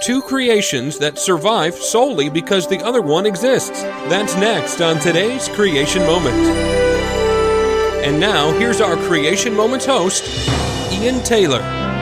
two creations that survive solely because the other one exists. That's next on today's Creation Moment. And now, here's our Creation Moments host, Ian Taylor.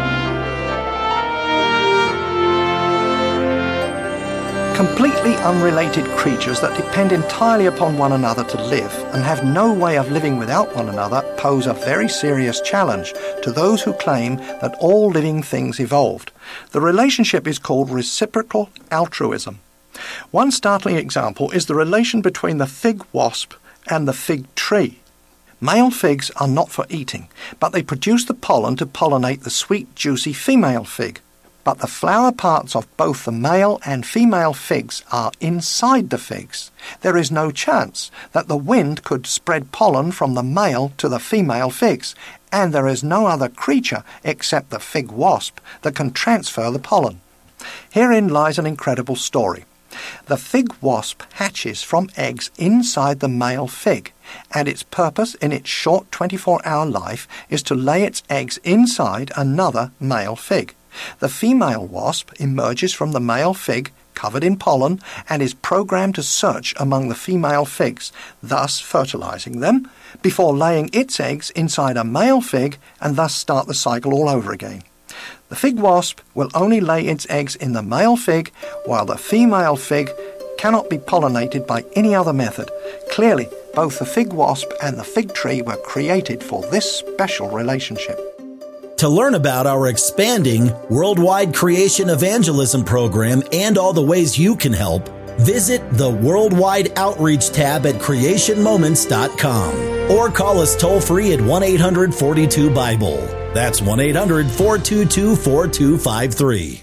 Completely unrelated creatures that depend entirely upon one another to live and have no way of living without one another pose a very serious challenge to those who claim that all living things evolved. The relationship is called reciprocal altruism. One startling example is the relation between the fig wasp and the fig tree. Male figs are not for eating, but they produce the pollen to pollinate the sweet, juicy female fig. But the flower parts of both the male and female figs are inside the figs. There is no chance that the wind could spread pollen from the male to the female figs, and there is no other creature except the fig wasp that can transfer the pollen. Herein lies an incredible story. The fig wasp hatches from eggs inside the male fig, and its purpose in its short 24-hour life is to lay its eggs inside another male fig. The female wasp emerges from the male fig covered in pollen and is programmed to search among the female figs, thus fertilizing them, before laying its eggs inside a male fig and thus start the cycle all over again. The fig wasp will only lay its eggs in the male fig, while the female fig cannot be pollinated by any other method. Clearly, both the fig wasp and the fig tree were created for this special relationship. To learn about our expanding worldwide creation evangelism program and all the ways you can help, visit the Worldwide Outreach tab at creationmoments.com or call us toll-free at 1-800-42-BIBLE. That's 1-800-422-4253.